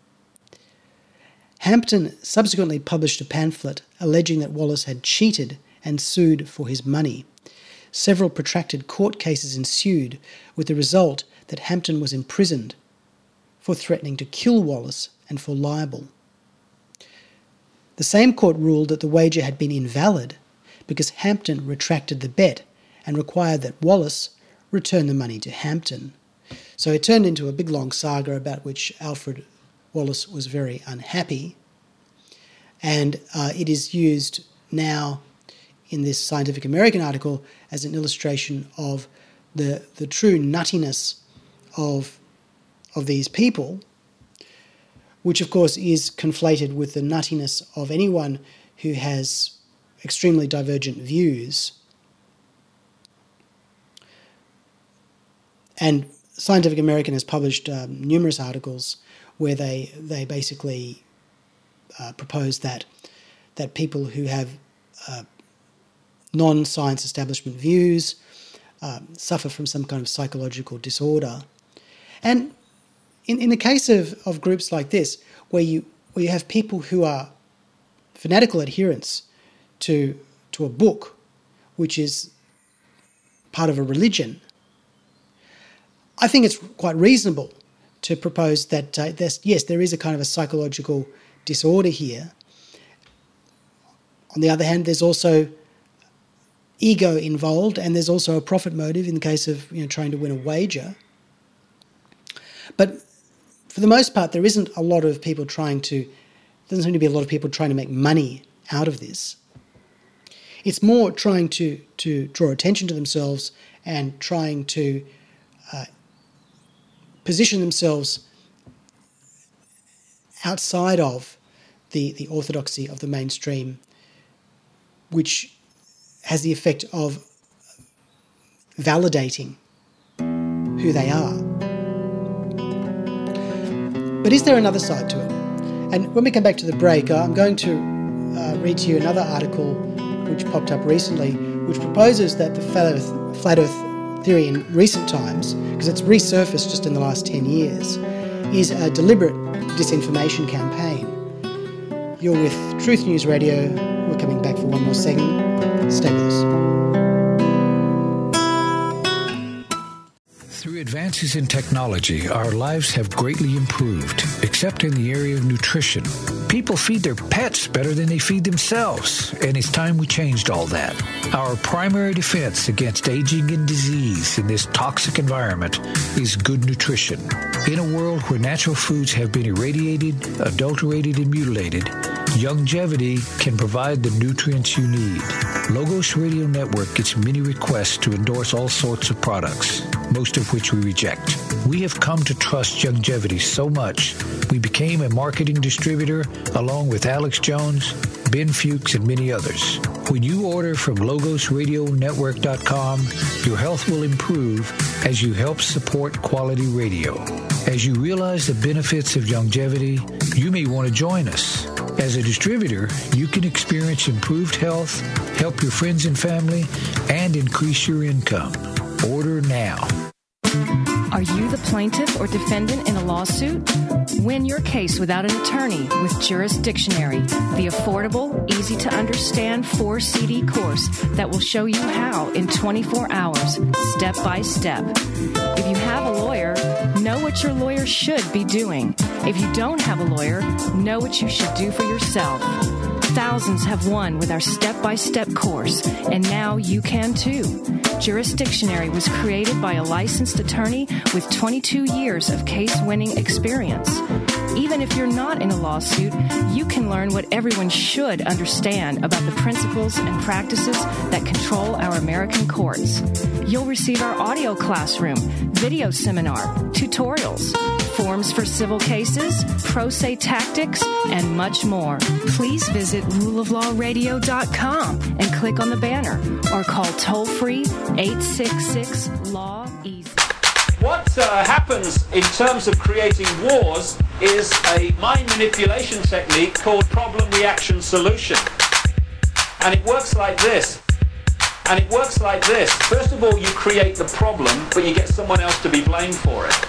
Hampton subsequently published a pamphlet alleging that Wallace had cheated and sued for his money. Several protracted court cases ensued, with the result that Hampton was imprisoned for threatening to kill Wallace and for libel. The same court ruled that the wager had been invalid because Hampton retracted the bet and required that Wallace return the money to Hampton. So it turned into a big long saga about which Alfred Wallace was very unhappy, and uh, it is used now in this Scientific American article as an illustration of the, the true nuttiness of, of these people, which of course is conflated with the nuttiness of anyone who has extremely divergent views. And Scientific American has published um, numerous articles where they they basically uh, propose that that people who have uh, non-science establishment views uh, suffer from some kind of psychological disorder. And in, in the case of, of groups like this, where you where you have people who are fanatical adherents to to a book which is part of a religion, I think it's quite reasonable to propose that, uh, yes, there is a kind of a psychological disorder here. On the other hand, there's also ego involved, and there's also a profit motive in the case of, you know, trying to win a wager. But for the most part, there isn't a lot of people trying to, there doesn't seem to be a lot of people trying to make money out of this. It's more trying to, to draw attention to themselves and trying to uh, position themselves outside of the, the orthodoxy of the mainstream, which has the effect of validating who they are. But is there another side to it? And when we come back to the break, I'm going to uh, read to you another article which popped up recently, which proposes that the flat Earth, flat Earth theory in recent times, because it's resurfaced just in the last ten years, is a deliberate disinformation campaign. You're with Truth News Radio. We're coming back for one more segment. Stay with us. Through advances in technology, our lives have greatly improved, except in the area of nutrition. People feed their pets better than they feed themselves, and it's time we changed all that. Our primary defense against aging and disease in this toxic environment is good nutrition. In a world where natural foods have been irradiated, adulterated, and mutilated, Youngevity can provide the nutrients you need. Logos Radio Network gets many requests to endorse all sorts of products, most of which we reject. We have come to trust Youngevity so much, we became a marketing distributor along with Alex Jones, Ben Fuchs, and many others. When you order from logos radio network dot com, your health will improve as you help support quality radio. As you realize the benefits of Youngevity, you may want to join us. As a distributor, you can experience improved health, help your friends and family, and increase your income. Order now. Are you the plaintiff or defendant in a lawsuit? Win your case without an attorney with Jurisdictionary, the affordable, easy-to-understand four C D course that will show you how in twenty-four hours, step by step. If you have a lawyer, know what your lawyer should be doing. If you don't have a lawyer, know what you should do for yourself. Thousands have won with our step-by-step course, and now you can too. Jurisdictionary was created by a licensed attorney with twenty-two years of case-winning experience. Even if you're not in a lawsuit, you can learn what everyone should understand about the principles and practices that control our American courts. You'll receive our audio classroom, video seminar, tutorials, forms for civil cases, pro se tactics, and much more. Please visit rule of law radio dot com and click on the banner or call toll-free eight six six law easy. What uh, happens in terms of creating wars is a mind manipulation technique called problem reaction solution. And it works like this. And it works like this. First of all, you create the problem, but you get someone else to be blamed for it.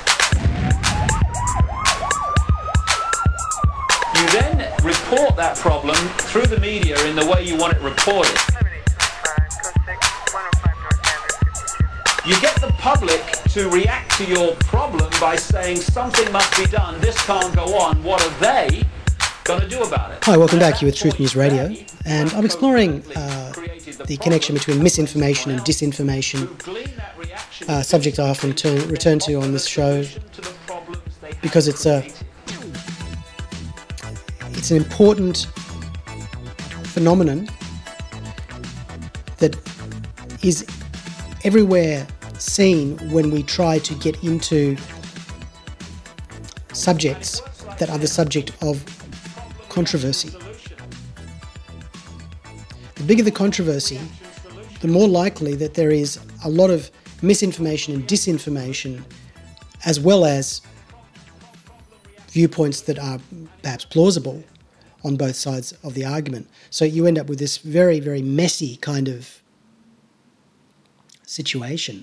You then report that problem through the media in the way you want it reported. You get the public to react to your problem by saying something must be done, this can't go on, what are they going to do about it? Hi, welcome back. You're with Truth News Radio, and I'm exploring uh, the connection between misinformation and disinformation, uh, subject I often turn, return to on this show because it's a it's an important phenomenon that is everywhere seen when we try to get into subjects that are the subject of controversy. The bigger the controversy, the more likely that there is a lot of misinformation and disinformation, as well as viewpoints that are perhaps plausible on both sides of the argument. So you end up with this very, very messy kind of situation.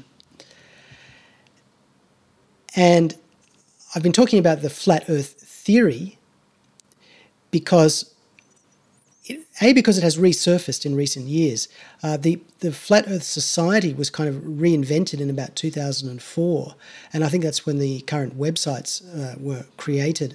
And I've been talking about the flat earth theory because, it, A, because it has resurfaced in recent years. Uh, the, the Flat Earth Society was kind of reinvented in about two thousand four, and I think that's when the current websites uh, were created.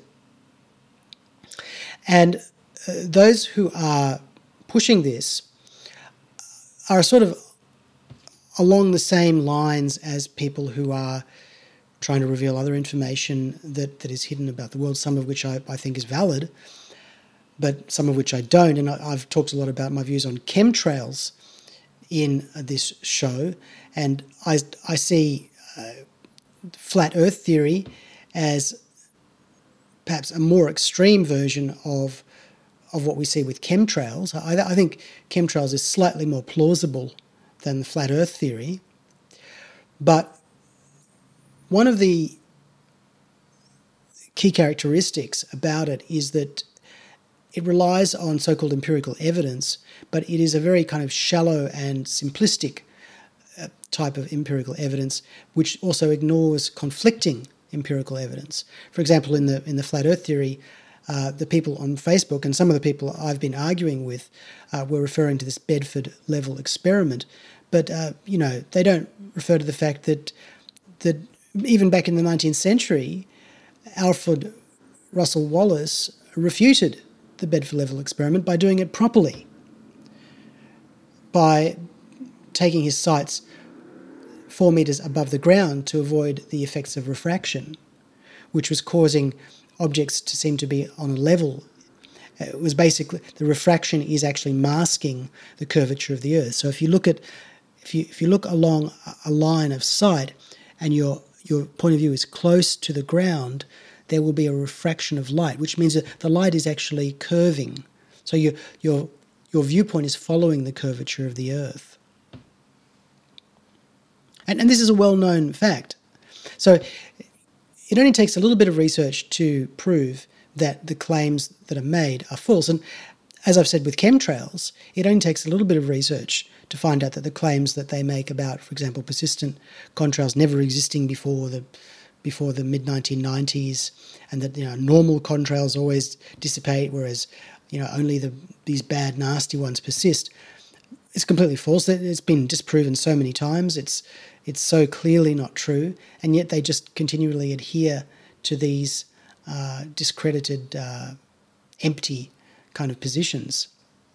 And uh, those who are pushing this are sort of along the same lines as people who are trying to reveal other information that, that is hidden about the world, some of which I, I think is valid, but some of which I don't. And I, I've talked a lot about my views on chemtrails in this show, and I, I see uh, flat earth theory as perhaps a more extreme version of of what we see with chemtrails. I, I think chemtrails is slightly more plausible than the flat earth theory. But one of the key characteristics about it is that it relies on so-called empirical evidence, but it is a very kind of shallow and simplistic uh, type of empirical evidence, which also ignores conflicting empirical evidence. For example, in the in the flat earth theory, uh, the people on Facebook and some of the people I've been arguing with uh, were referring to this Bedford level experiment, but uh, you know, they don't refer to the fact that that even back in the nineteenth century, Alfred Russel Wallace refuted the Bedford level experiment by doing it properly, by taking his sights four metres above the ground to avoid the effects of refraction, which was causing objects to seem to be on a level. It was basically, the refraction is actually masking the curvature of the Earth. So if you look at, if you if you look along a line of sight and your your point of view is close to the ground, there will be a refraction of light, which means that the light is actually curving. So your your your viewpoint is following the curvature of the Earth. And, and this is a well-known fact. So it only takes a little bit of research to prove that the claims that are made are false. And as I've said with chemtrails, it only takes a little bit of research to find out that the claims that they make about, for example, persistent contrails never existing before the before the mid nineteen nineties, and that, you know, normal contrails always dissipate, whereas, you know, only the these bad, nasty ones persist. It's completely false. It's been disproven so many times. It's it's so clearly not true, and yet they just continually adhere to these uh, discredited, uh, empty kind of positions.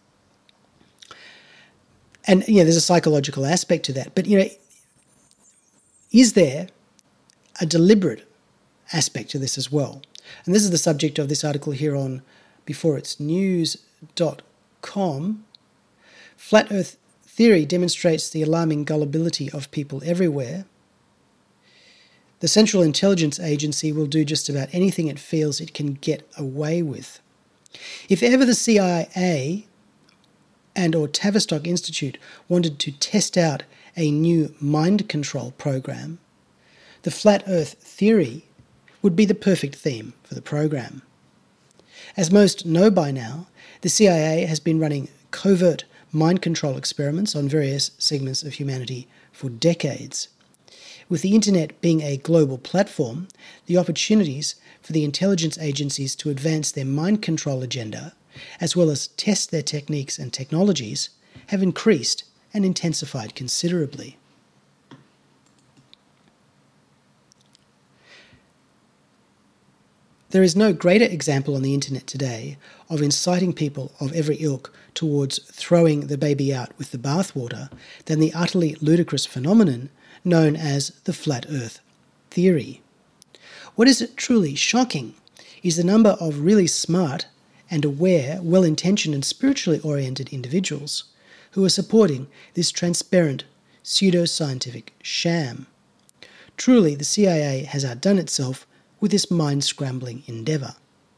And, yeah, there's a psychological aspect to that. But, you know, is there a deliberate aspect to this as well? And this is the subject of this article here on before it's news dot com. Flat Earth theory demonstrates the alarming gullibility of people everywhere. The Central Intelligence Agency will do just about anything it feels it can get away with. If ever the C I A and or Tavistock Institute wanted to test out a new mind control program, the Flat Earth theory would be the perfect theme for the program. As most know by now, the C I A has been running covert mind control experiments on various segments of humanity for decades. With the internet being a global platform, the opportunities for the intelligence agencies to advance their mind control agenda, as well as test their techniques and technologies, have increased and intensified considerably. There is no greater example on the internet today of inciting people of every ilk towards throwing the baby out with the bathwater than the utterly ludicrous phenomenon known as the Flat Earth theory. What is truly shocking is the number of really smart and aware, well-intentioned and spiritually oriented individuals who are supporting this transparent, pseudo-scientific sham. Truly, the C I A has outdone itself with this mind-scrambling endeavour.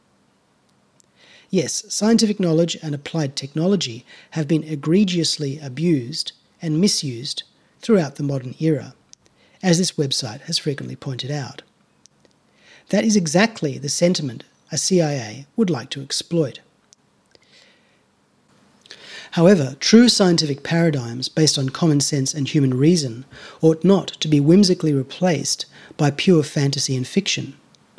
Yes, scientific knowledge and applied technology have been egregiously abused and misused throughout the modern era, as this website has frequently pointed out. That is exactly the sentiment a C I A would like to exploit. However, true scientific paradigms based on common sense and human reason ought not to be whimsically replaced by pure fantasy and fiction.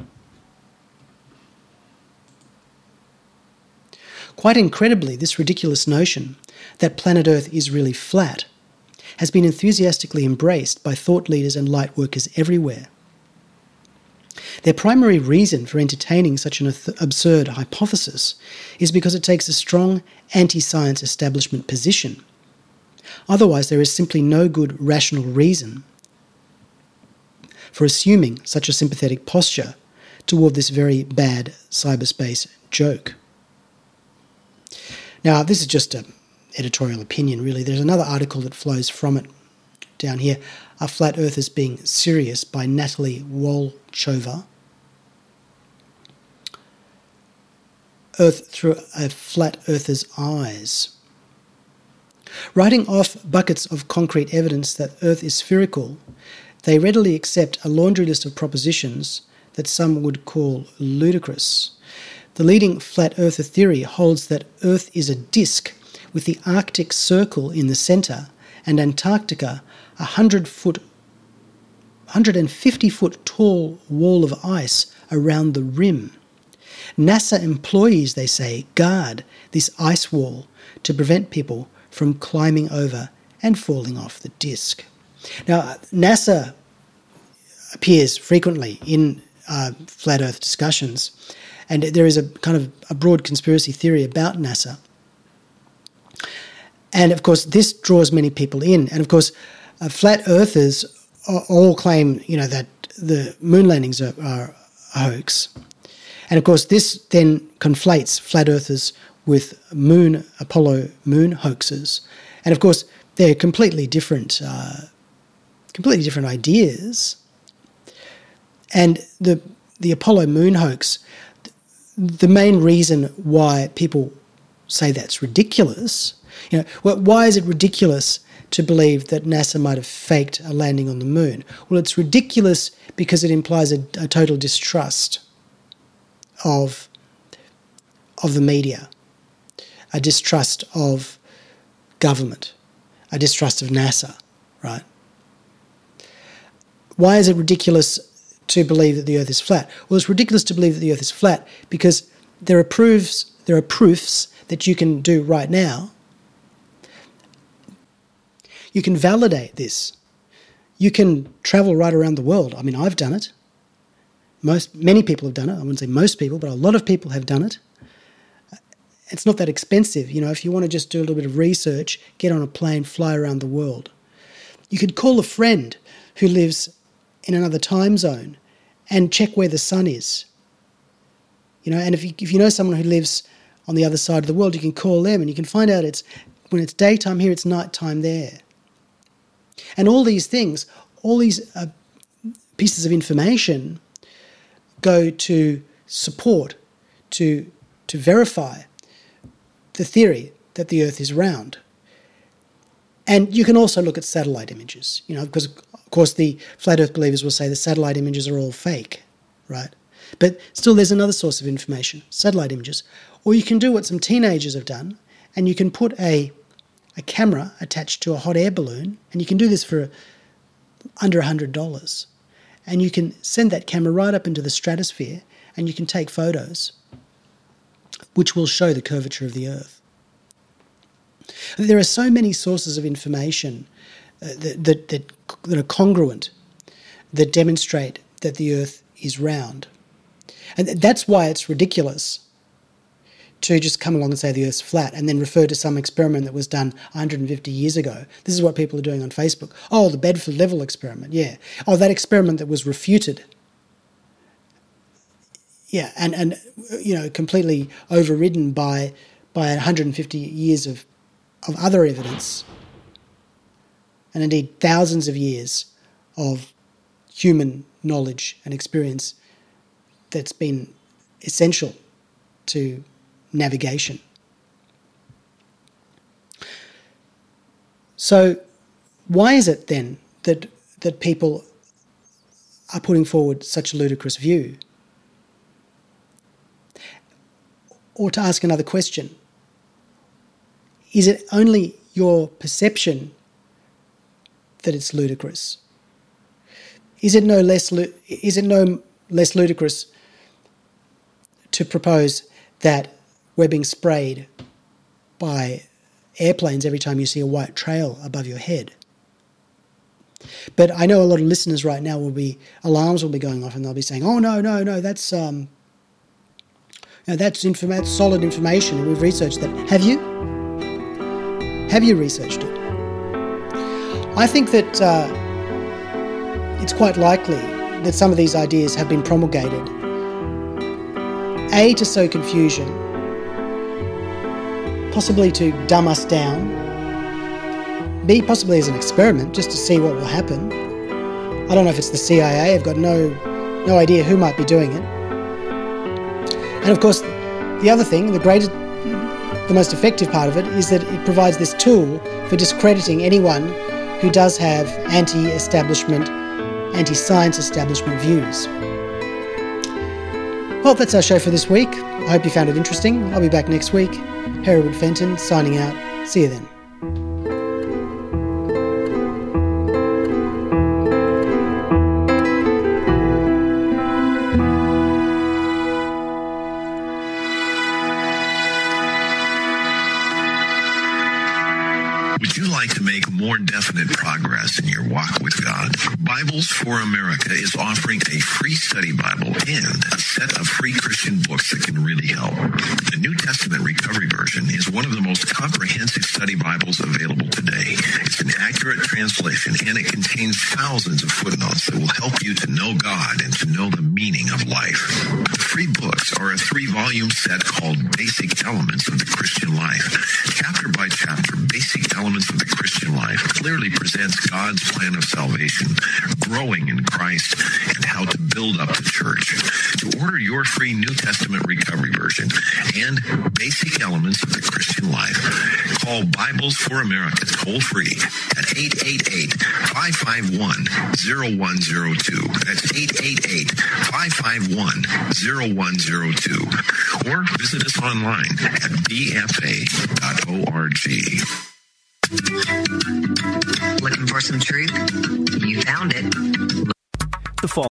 Quite incredibly, this ridiculous notion that planet Earth is really flat has been enthusiastically embraced by thought leaders and light workers everywhere. Their primary reason for entertaining such an absurd hypothesis is because it takes a strong anti-science establishment position. Otherwise, there is simply no good rational reason for assuming such a sympathetic posture toward this very bad cyberspace joke. Now, this is just an editorial opinion, really. There's another article that flows from it down here, Are Flat Earthers Being Serious by Natalie Wolchova. Earth Through a Flat Earther's Eyes. Writing off buckets of concrete evidence that Earth is spherical, they readily accept a laundry list of propositions that some would call ludicrous. The leading flat earther theory holds that Earth is a disk with the Arctic Circle in the centre and Antarctica a hundred foot, one hundred fifty foot tall wall of ice around the rim. NASA employees, they say, guard this ice wall to prevent people from climbing over and falling off the disk. Now, NASA appears frequently in uh, flat Earth discussions, and there is a kind of a broad conspiracy theory about NASA. And, of course, this draws many people in. And, of course, uh, flat earthers all claim, you know, that the moon landings are, are a hoax. And, of course, this then conflates flat earthers with moon, Apollo moon hoaxes. And, of course, they're completely different, uh, completely different ideas. And the the Apollo moon hoax, the main reason why people say that's ridiculous, you know, why is it ridiculous to believe that NASA might have faked a landing on the moon? Well, it's ridiculous because it implies a, a total distrust of, of the media, a distrust of government, a distrust of NASA, right? Why is it ridiculous to believe that the Earth is flat? Well, it's ridiculous to believe that the Earth is flat because there are proofs, there are proofs that you can do right now. You can validate this. You can travel right around the world. I mean, I've done it. Most, many people have done it. I wouldn't say most people, but a lot of people have done it. It's not that expensive. You know, if you want to just do a little bit of research, get on a plane, fly around the world. You could call a friend who lives in another time zone and check where the sun is. You know, and if you, if you know someone who lives on the other side of the world, you can call them and you can find out it's when it's daytime here, it's nighttime there. And all these things, all these uh, pieces of information go to support, to to verify the theory that the Earth is round. And you can also look at satellite images, you know, because of course the flat Earth believers will say the satellite images are all fake, right? But still there's another source of information, satellite images. Or you can do what some teenagers have done, and you can put a a camera attached to a hot air balloon, and you can do this for under one hundred dollars. And you can send that camera right up into the stratosphere, and you can take photos which will show the curvature of the Earth. There are so many sources of information uh, that, that, that, that are congruent, that demonstrate that the Earth is round. And that's why it's ridiculous to just come along and say the Earth's flat and then refer to some experiment that was done one hundred fifty years ago. This is what people are doing on Facebook. Oh, the Bedford Level experiment, yeah. Oh, that experiment that was refuted. Yeah, and, and you know, completely overridden by by one hundred fifty years of, of other evidence, and indeed thousands of years of human knowledge and experience that's been essential to navigation. So why is it then that that people are putting forward such a ludicrous view? Or to ask another question, is it only your perception that it's ludicrous? Is it no less is it no less ludicrous to propose that we're being sprayed by airplanes every time you see a white trail above your head? But I know a lot of listeners right now will be, alarms will be going off and they'll be saying, oh, no, no, no, that's um, you know, that's, informa- that's solid information and we've researched that. Have you? Have you researched it? I think that uh, it's quite likely that some of these ideas have been promulgated, A, to sow confusion, possibly to dumb us down, B, possibly as an experiment, just to see what will happen. I don't know if it's the C I A, I've got no, no idea who might be doing it. And of course, the other thing, the greatest, the most effective part of it, is that it provides this tool for discrediting anyone who does have anti-establishment, anti-science establishment views. Well, that's our show for this week. I hope you found it interesting. I'll be back next week. Hereward Fenton signing out. See you then. Would you like to make more definite progress in your walk with God? Bibles for America is offering a free study Bible and a set of free Christian books that can really help. The New Testament Recovery Version is one of the most comprehensive study Bibles available today. It's an accurate translation and it contains thousands of footnotes that will help you to know God and to know the meaning of life. The free books are a three-volume set called Basic Elements of the Christian Life. Chapter by chapter, Basic Elements of the Christian Life clearly presents God's plan of salvation, growing in Christ, and how to build up the church. To order your free New Testament Recovery Version and Basic Elements of the Christian Life, call Bibles for America toll-free at eight eight eight, five five one, zero one zero two. That's eight eight eight, five five one, zero one zero two. Or visit us online at b f a dot org. Looking for some truth? You found it. The fall